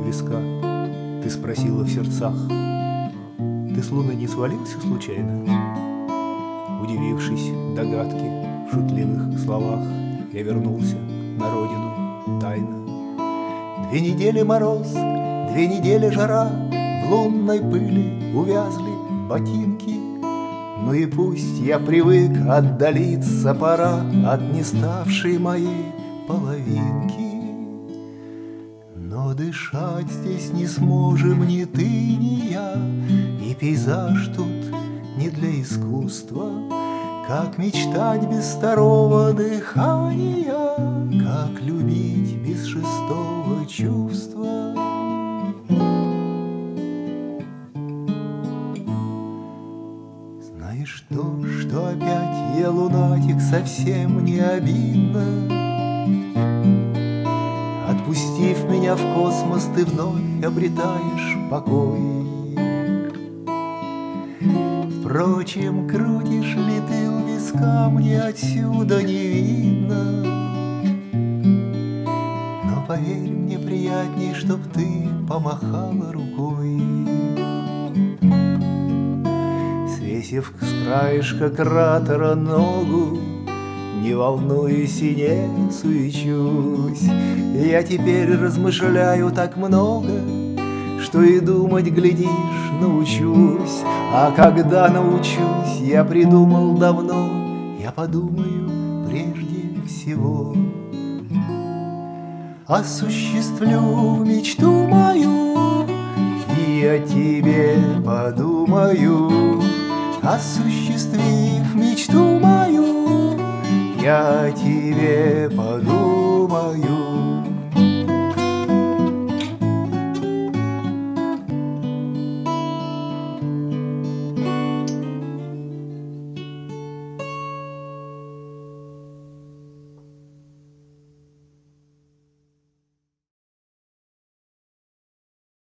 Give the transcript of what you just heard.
виска. Ты спросила в сердцах: ты с луны не свалился случайно? Удивившись догадке в шутливых словах, я вернулся на родину тайно. 2 недели мороз, 2 недели жара, в лунной пыли увязли ботинки. Ну и пусть я привык, отдалиться пора от не ставшей моей половинки. Но дышать здесь не сможем ни ты, ни я, и пейзаж тут не для искусства. Как мечтать без второго дыхания, как любить без шестого чувства. Знаешь то, что опять я лунатик, совсем не обидно. Отпустив меня в космос, ты вновь обретаешь покой. Впрочем, крутишь ли ты у виска, мне отсюда не видно. Но поверь, мне приятней, чтоб ты помахала рукой. Свесив с краешка кратера ногу, не волнуюсь и не суечусь, я теперь размышляю так много, что и думать, глядишь, научусь. А когда научусь, я придумал давно, я подумаю прежде всего. Осуществлю мечту мою, и о тебе подумаю. Осуществив мечту мою, я о тебе подумаю.